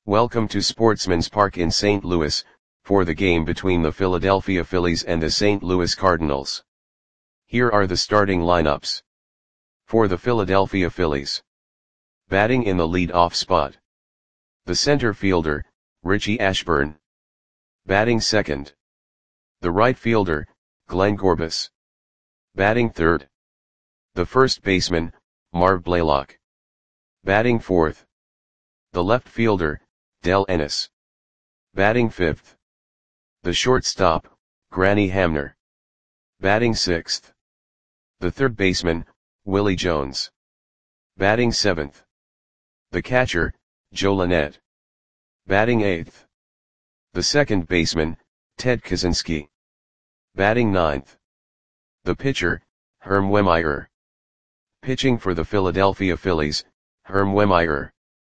Welcome to Sportsman's Park in St. Louis, for the game between the Philadelphia Phillies and the St. Louis Cardinals. Here are the starting lineups. For the Philadelphia Phillies. Batting in the lead-off spot. The center fielder, Richie Ashburn. Batting second. The right fielder, Glenn Gorbis. Batting third. The first baseman, Marv Blaylock. Batting fourth. The left fielder, Del Ennis. Batting fifth. The shortstop, Granny Hamner. Batting sixth. The third baseman, Willie Jones. Batting seventh. The catcher, Joe Lynette. Batting eighth. The second baseman, Ted Kaczynski. Batting ninth. The pitcher, Herm Wehmeyer. Pitching for the Philadelphia Phillies, Herm Wehmeyer.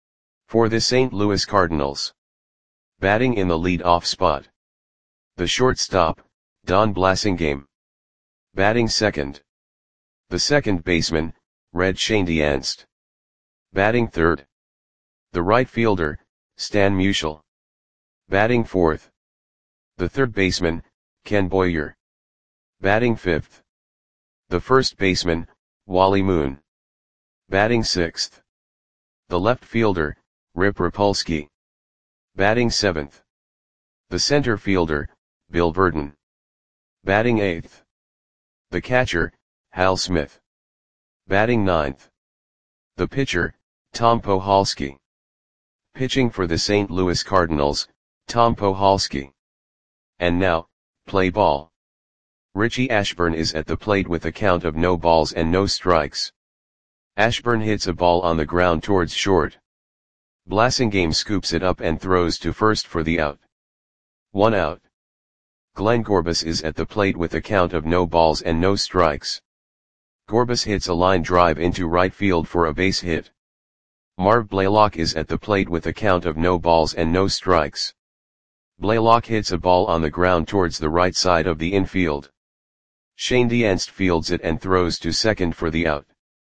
For the St. Louis Cardinals. Batting in the lead-off spot. The shortstop, Don Blasingame. Batting second. The second baseman, Red Schoendienst. Batting third. The right fielder, Stan Musial. Batting fourth. The third baseman, Ken Boyer. Batting fifth. The first baseman, Wally Moon. Batting sixth. The left fielder, Rip Rapolsky. Batting seventh. The center fielder, Bill Verdon. Batting eighth. The catcher, Hal Smith. Batting ninth. The pitcher, Tom Pohalski. Pitching for the St. Louis Cardinals, Tom Pohalski. And now, play ball. Richie Ashburn is at the plate with a count of no balls and no strikes. Ashburn hits a ball on the ground towards short. Blasingame scoops it up and throws to first for the out. 1 out. Glenn Gorbis is at the plate with a count of no balls and no strikes. Gorbis hits a line drive into right field for a base hit. Marv Blaylock is at the plate with a count of no balls and no strikes. Blaylock hits a ball on the ground towards the right side of the infield. Schoendienst fields it and throws to second for the out.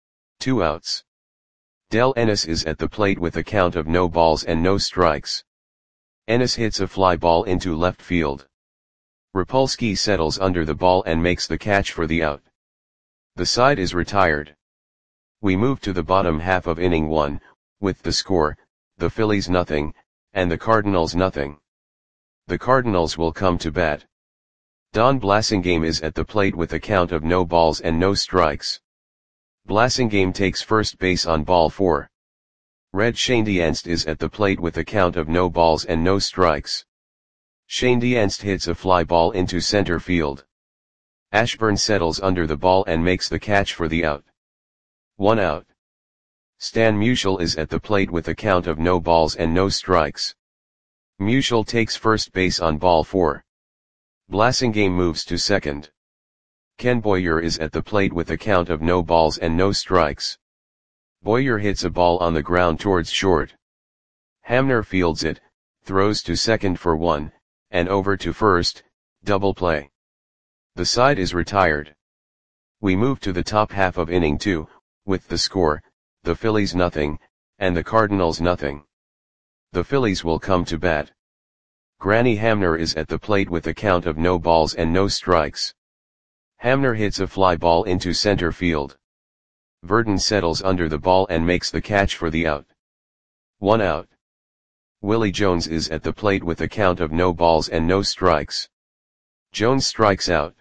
2 outs. Del Ennis is at the plate with a count of no balls and no strikes. Ennis hits a fly ball into left field. Rapolsky settles under the ball and makes the catch for the out. The side is retired. We move to the bottom half of inning 1, with the score, the Phillies nothing, and the Cardinals nothing. The Cardinals will come to bat. Don Blasingame is at the plate with a count of no balls and no strikes. Blasingame takes first base on ball 4. Red Schoendienst is at the plate with a count of no balls and no strikes. Schoendienst hits a fly ball into center field. Ashburn settles under the ball and makes the catch for the out. 1 out. Stan Musial is at the plate with a count of no balls and no strikes. Musial takes first base on ball 4. Blasingame moves to second. Ken Boyer is at the plate with a count of no balls and no strikes. Boyer hits a ball on the ground towards short. Hamner fields it, throws to second for 1, and over to first, double play. The side is retired. We move to the top half of inning 2, with the score, the Phillies nothing, and the Cardinals nothing. The Phillies will come to bat. Granny Hamner is at the plate with a count of no balls and no strikes. Hamner hits a fly ball into center field. Verdon settles under the ball and makes the catch for the out. 1 out. Willie Jones is at the plate with a count of no balls and no strikes. Jones strikes out.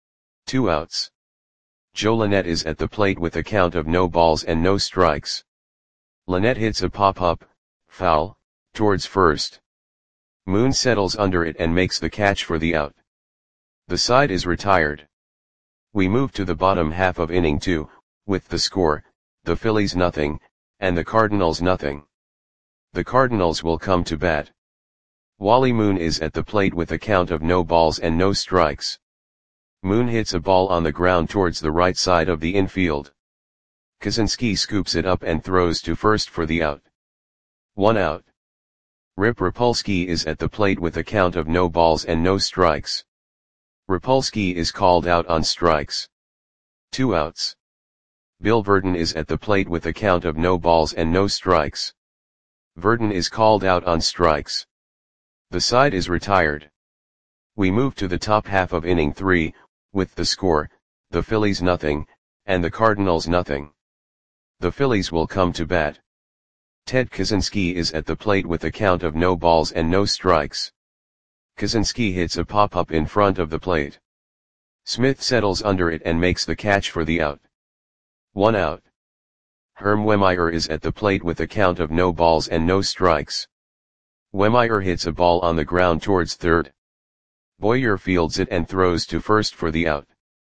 2 outs. Joe Lynette is at the plate with a count of no balls and no strikes. Lynette hits a pop-up, foul, towards first. Moon settles under it and makes the catch for the out. The side is retired. We move to the bottom half of inning 2, with the score, the Phillies nothing, and the Cardinals nothing. The Cardinals will come to bat. Wally Moon is at the plate with a count of no balls and no strikes. Moon hits a ball on the ground towards the right side of the infield. Kaczynski scoops it up and throws to first for the out. 1 out. Rip Rapolsky is at the plate with a count of no balls and no strikes. Rapolsky is called out on strikes. 2 outs. Bill Verdon is at the plate with a count of no balls and no strikes. Verdon is called out on strikes. The side is retired. We move to the top half of inning 3, with the score, the Phillies nothing, and the Cardinals nothing. The Phillies will come to bat. Ted Kaczynski is at the plate with a count of no balls and no strikes. Kaczynski hits a pop-up in front of the plate. Smith settles under it and makes the catch for the out. 1 out. Herm Wehmeyer is at the plate with a count of no balls and no strikes. Wehmeyer hits a ball on the ground towards third. Boyer fields it and throws to first for the out.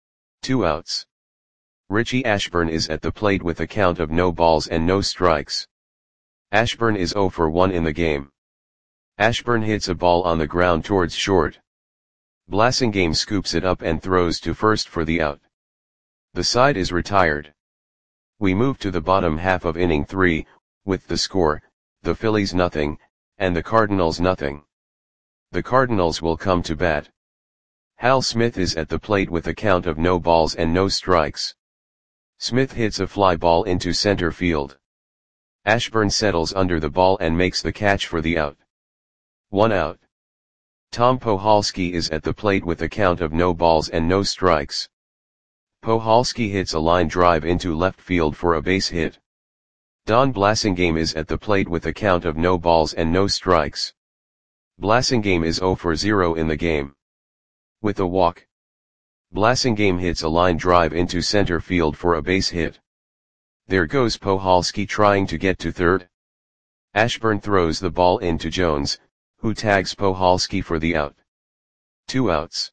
2 outs. Richie Ashburn is at the plate with a count of no balls and no strikes. Ashburn is 0 for 1 in the game. Ashburn hits a ball on the ground towards short. Blasingame scoops it up and throws to first for the out. The side is retired. We move to the bottom half of inning 3, with the score, the Phillies nothing, and the Cardinals nothing. The Cardinals will come to bat. Hal Smith is at the plate with a count of no balls and no strikes. Smith hits a fly ball into center field. Ashburn settles under the ball and makes the catch for the out. 1 out. Tom Pohalski is at the plate with a count of no balls and no strikes. Pohalski hits a line drive into left field for a base hit. Don Blasingame is at the plate with a count of no balls and no strikes. Blasingame is 0 for 0 in the game. With a walk, Blasingame hits a line drive into center field for a base hit. There goes Pohalski trying to get to third. Ashburn throws the ball into Jones, who tags Pohalski for the out. 2 outs.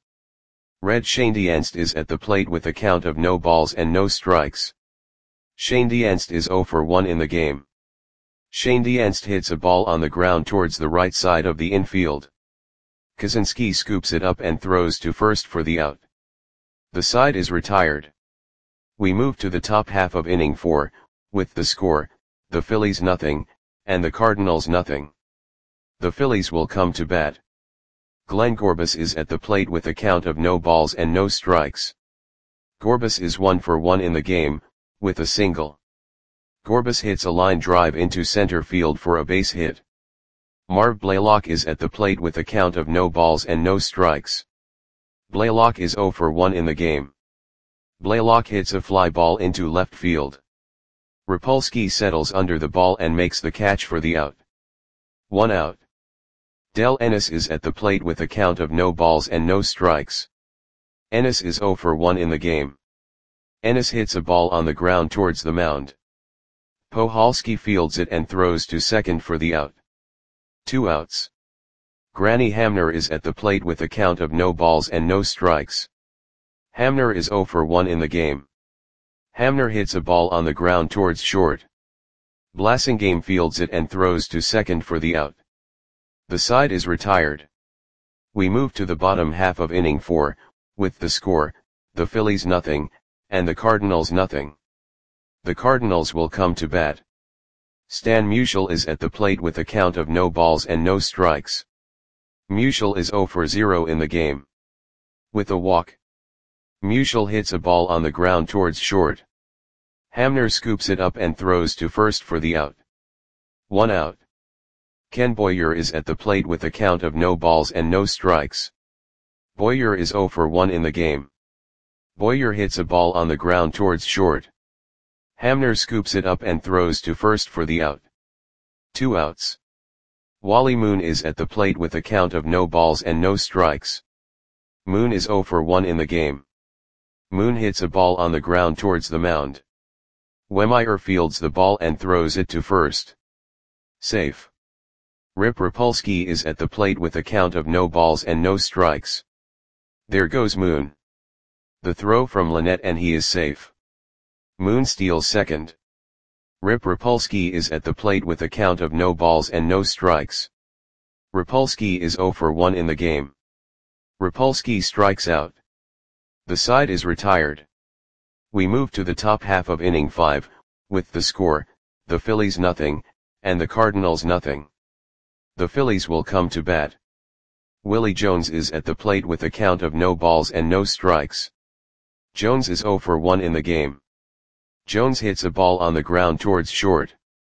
Red Schoendienst is at the plate with a count of no balls and no strikes. Schoendienst is 0 for 1 in the game. Schoendienst hits a ball on the ground towards the right side of the infield. Kaczynski scoops it up and throws to first for the out. The side is retired. We move to the top half of inning 4, with the score, the Phillies nothing, and the Cardinals nothing. The Phillies will come to bat. Glenn Gorbis is at the plate with a count of no balls and no strikes. Gorbis is 1 for 1 in the game, with a single. Gorbis hits a line drive into center field for a base hit. Marv Blaylock is at the plate with a count of no balls and no strikes. Blaylock is 0 for 1 in the game. Blaylock hits a fly ball into left field. Rapolsky settles under the ball and makes the catch for the out. 1 out. Del Ennis is at the plate with a count of no balls and no strikes. Ennis is 0 for 1 in the game. Ennis hits a ball on the ground towards the mound. Pohalski fields it and throws to second for the out. 2 outs. Granny Hamner is at the plate with a count of no balls and no strikes. Hamner is 0 for 1 in the game. Hamner hits a ball on the ground towards short. Blasingame fields it and throws to second for the out. The side is retired. We move to the bottom half of inning 4, with the score, the Phillies nothing, and the Cardinals nothing. The Cardinals will come to bat. Stan Musial is at the plate with a count of no balls and no strikes. Musial is 0 for 0 in the game. With a walk, Musial hits a ball on the ground towards short. Hamner scoops it up and throws to first for the out. 1 out. Ken Boyer is at the plate with a count of no balls and no strikes. Boyer is 0 for 1 in the game. Boyer hits a ball on the ground towards short. Hamner scoops it up and throws to first for the out. 2 outs. Wally Moon is at the plate with a count of no balls and no strikes. Moon is 0 for 1 in the game. Moon hits a ball on the ground towards the mound. Wehmeyer fields the ball and throws it to first. Safe. Rip Rapolsky is at the plate with a count of no balls and no strikes. There goes Moon. The throw from Lynette and he is safe. Moon steals second. Rip Rapolsky is at the plate with a count of no balls and no strikes. Rapolsky is 0 for 1 in the game. Rapolsky strikes out. The side is retired. We move to the top half of inning 5, with the score, the Phillies nothing, and the Cardinals nothing. The Phillies will come to bat. Willie Jones is at the plate with a count of no balls and no strikes. Jones is 0 for 1 in the game. Jones hits a ball on the ground towards short.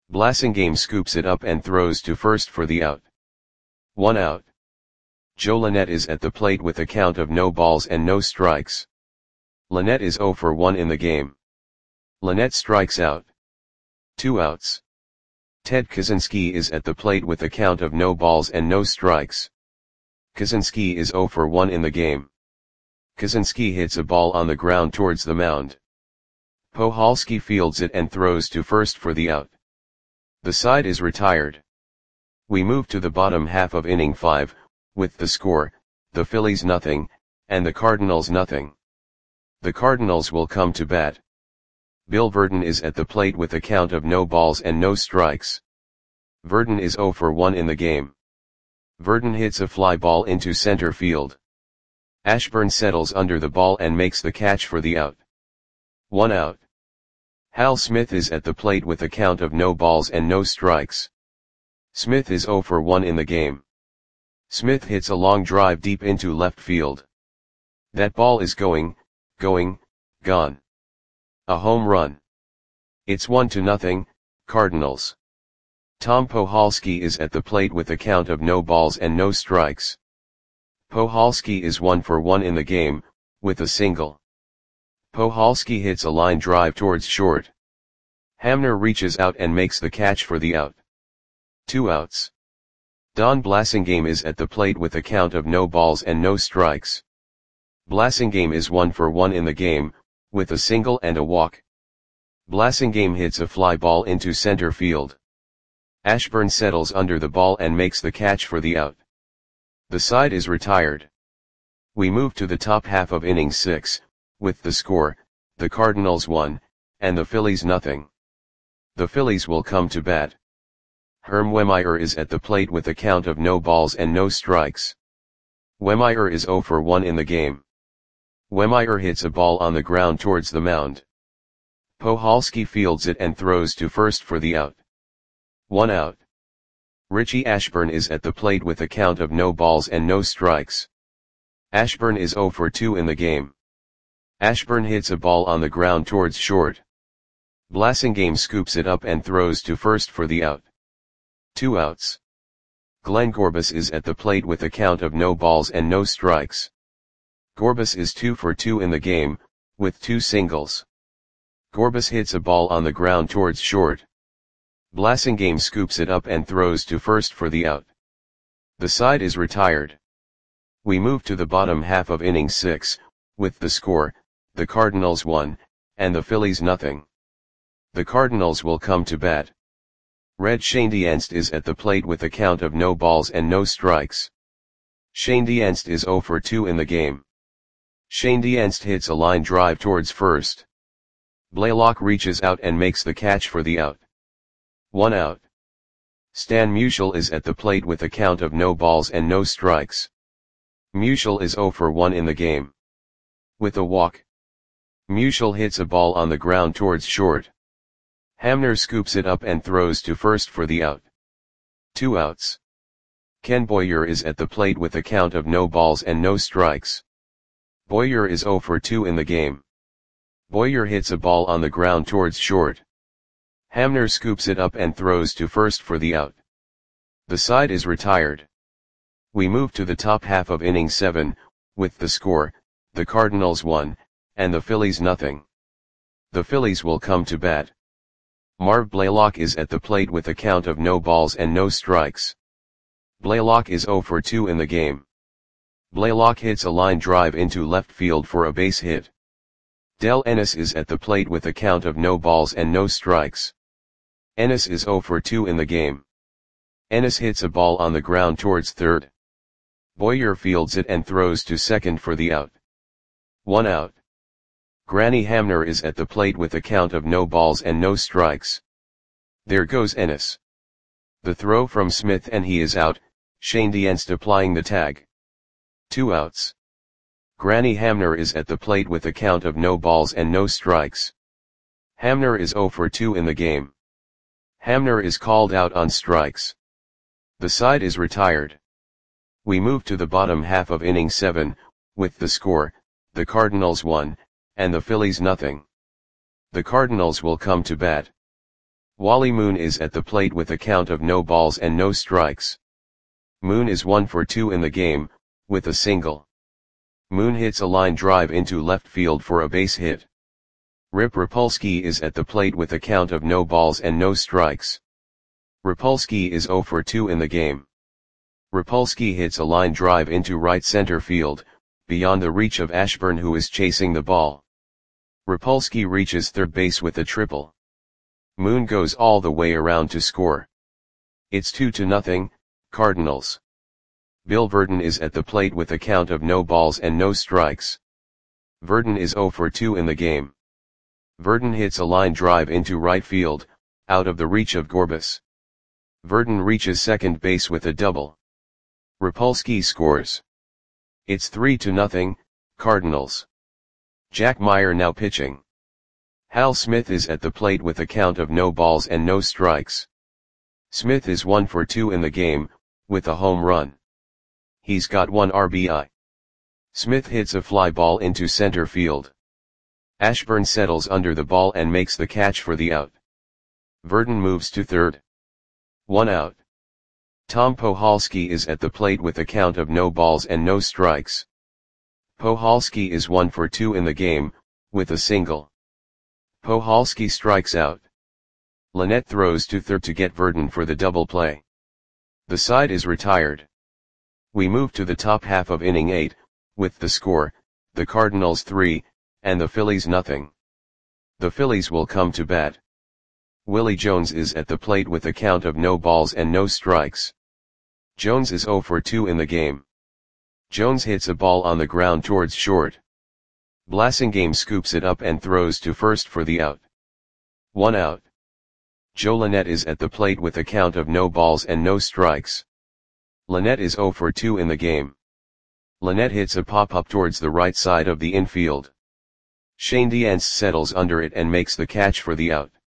Blasingame scoops it up and throws to first for the out. 1 out. Joe Lynette is at the plate with a count of no balls and no strikes. Lynette is 0 for 1 in the game. Lynette strikes out. 2 outs. Ted Kaczynski is at the plate with a count of no balls and no strikes. Kaczynski is 0 for 1 in the game. Kaczynski hits a ball on the ground towards the mound. Puchalski fields it and throws to first for the out. The side is retired. We move to the bottom half of inning 5, with the score, the Phillies nothing, and the Cardinals nothing. The Cardinals will come to bat. Bill Virdon is at the plate with a count of no balls and no strikes. Virdon is 0 for 1 in the game. Virdon hits a fly ball into center field. Ashburn settles under the ball and makes the catch for the out. 1 out. Hal Smith is at the plate with a count of no balls and no strikes. Smith is 0 for 1 in the game. Smith hits a long drive deep into left field. That ball is gone. A home run. It's 1-0, Cardinals. Tom Puchalski is at the plate with a count of no balls and no strikes. Puchalski is 1 for 1 in the game, with a single. Puchalski hits a line drive towards short. Hamner reaches out and makes the catch for the out. 2 outs. Don Blasingame is at the plate with a count of no balls and no strikes. Blasingame is 1 for 1 in the game, with a single and a walk. Blasingame hits a fly ball into center field. Ashburn settles under the ball and makes the catch for the out. The side is retired. We move to the top half of inning 6, with the score, the Cardinals 1, and the Phillies nothing. The Phillies will come to bat. Herm Wehmeyer is at the plate with a count of no balls and no strikes. Wehmeyer is 0 for 1 in the game. Wehmeyer hits a ball on the ground towards the mound. Puchalski fields it and throws to first for the out. 1 out. Richie Ashburn is at the plate with a count of no balls and no strikes. Ashburn is 0 for 2 in the game. Ashburn hits a ball on the ground towards short. Blasingame scoops it up and throws to first for the out. 2 outs. Glenn Gorbis is at the plate with a count of no balls and no strikes. Gorbis is 2 for 2 in the game, with 2 singles. Gorbis hits a ball on the ground towards short. Blasingame scoops it up and throws to first for the out. The side is retired. We move to the bottom half of inning 6, with the score, the Cardinals 1, and the Phillies nothing. The Cardinals will come to bat. Red Schoendienst is at the plate with a count of no balls and no strikes. Schoendienst is 0 for 2 in the game. Schoendienst hits a line drive towards first. Blaylock reaches out and makes the catch for the out. 1 out. Stan Musial is at the plate with a count of no balls and no strikes. Musial is 0 for 1 in the game. With a walk. Musial hits a ball on the ground towards short. Hamner scoops it up and throws to first for the out. 2 outs. Ken Boyer is at the plate with a count of no balls and no strikes. Boyer is 0 for 2 in the game. Boyer hits a ball on the ground towards short. Hamner scoops it up and throws to first for the out. The side is retired. We move to the top half of inning 7, with the score, the Cardinals 1, and the Phillies nothing. The Phillies will come to bat. Marv Blaylock is at the plate with a count of no balls and no strikes. Blaylock is 0 for 2 in the game. Blaylock hits a line drive into left field for a base hit. Del Ennis is at the plate with a count of no balls and no strikes. Ennis is 0 for 2 in the game. Ennis hits a ball on the ground towards third. Boyer fields it and throws to second for the out. 1 out. Granny Hamner is at the plate with a count of no balls and no strikes. There goes Ennis. The throw from Smith and he is out, Schoendienst applying the tag. 2 outs. Granny Hamner is at the plate with a count of no balls and no strikes. Hamner is 0 for 2 in the game. Hamner is called out on strikes. The side is retired. We move to the bottom half of inning 7, with the score, the Cardinals 1, and the Phillies nothing. The Cardinals will come to bat. Wally Moon is at the plate with a count of no balls and no strikes. Moon is 1 for 2 in the game, with a single. Moon hits a line drive into left field for a base hit. Rip Rapolsky is at the plate with a count of no balls and no strikes. Rapolsky is 0 for 2 in the game. Rapolsky hits a line drive into right center field, beyond the reach of Ashburn, who is chasing the ball. Rapolsky reaches third base with a triple. Moon goes all the way around to score. It's 2-0, Cardinals. Bill Verdon is at the plate with a count of no balls and no strikes. Verdon is 0 for 2 in the game. Verdon hits a line drive into right field, out of the reach of Gorbis. Verdon reaches second base with a double. Rapolsky scores. It's 3-0, Cardinals. Jack Meyer now pitching. Hal Smith is at the plate with a count of no balls and no strikes. Smith is 1 for 2 in the game, with a home run. He's got 1 RBI. Smith hits a fly ball into center field. Ashburn settles under the ball and makes the catch for the out. Verdon moves to third. 1 out. Tom Pohalski is at the plate with a count of no balls and no strikes. Pohalski is 1 for 2 in the game, with a single. Pohalski strikes out. Lynette throws to third to get Verdon for the double play. The side is retired. We move to the top half of inning 8, with the score, the Cardinals 3, and the Phillies nothing. The Phillies will come to bat. Willie Jones is at the plate with a count of no balls and no strikes. Jones is 0 for 2 in the game. Jones hits a ball on the ground towards short. Blasingame scoops it up and throws to first for the out. 1 out. Joe Lynette is at the plate with a count of no balls and no strikes. Lynette is 0 for 2 in the game. Lynette hits a pop-up towards the right side of the infield. Shane Dienst settles under it and makes the catch for the out.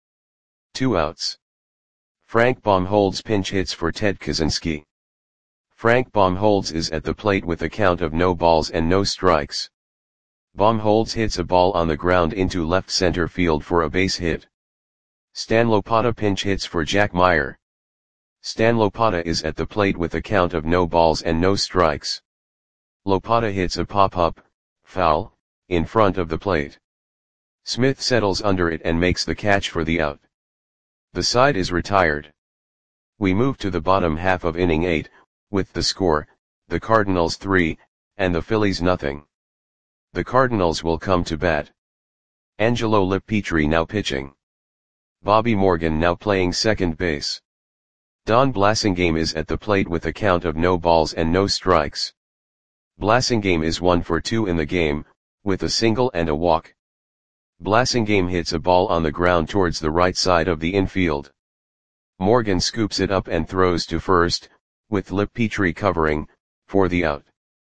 2 outs. Frank Baumholz pinch hits for Ted Kaczynski. Frank Baumholz is at the plate with a count of no balls and no strikes. Baumholz hits a ball on the ground into left center field for a base hit. Stan Lopata pinch hits for Jack Meyer. Stan Lopata is at the plate with a count of no balls and no strikes. Lopata hits a pop-up, foul, in front of the plate. Smith settles under it and makes the catch for the out. The side is retired. We move to the bottom half of inning 8, with the score, the Cardinals 3, and the Phillies nothing. The Cardinals will come to bat. Angelo Lippietri now pitching. Bobby Morgan now playing second base. Don Blasingame is at the plate with a count of no balls and no strikes. Blasingame is 1 for 2 in the game, with a single and a walk. Blasingame hits a ball on the ground towards the right side of the infield. Morgan scoops it up and throws to first, with Lippietri covering, for the out.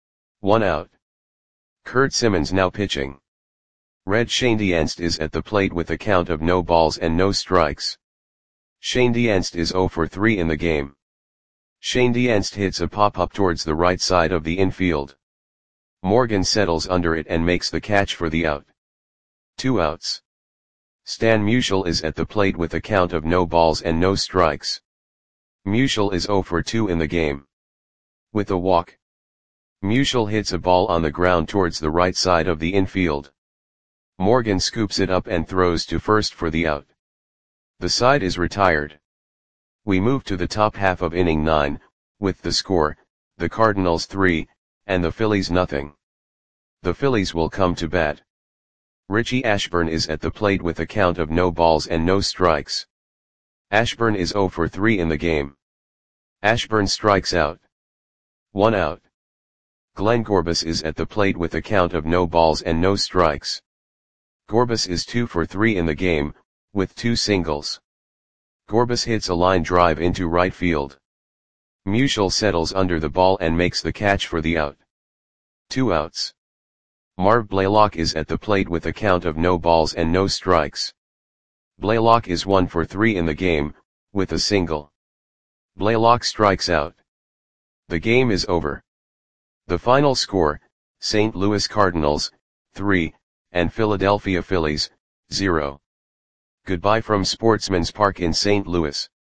1 out. Kurt Simmons now pitching. Red Shane Dienst is at the plate with a count of no balls and no strikes. Shane Dienst is 0 for 3 in the game. Shane Dienst hits a pop-up towards the right side of the infield. Morgan settles under it and makes the catch for the out. 2 outs. Stan Musial is at the plate with a count of no balls and no strikes. Musial is 0 for 2 in the game. With a walk. Musial hits a ball on the ground towards the right side of the infield. Morgan scoops it up and throws to first for the out. The side is retired. We move to the top half of inning 9, with the score, the Cardinals 3, and the Phillies nothing. The Phillies will come to bat. Richie Ashburn is at the plate with a count of no balls and no strikes. Ashburn is 0 for 3 in the game. Ashburn strikes out. 1 out. Glenn Gorbis is at the plate with a count of no balls and no strikes. Gorbis is 2 for 3 in the game, with 2 singles. Gorbis hits a line drive into right field. Musial settles under the ball and makes the catch for the out. 2 outs. Marv Blaylock is at the plate with a count of no balls and no strikes. Blaylock is 1 for 3 in the game, with a single. Blaylock strikes out. The game is over. The final score, St. Louis Cardinals, 3, and Philadelphia Phillies, 0. Goodbye from Sportsman's Park in St. Louis.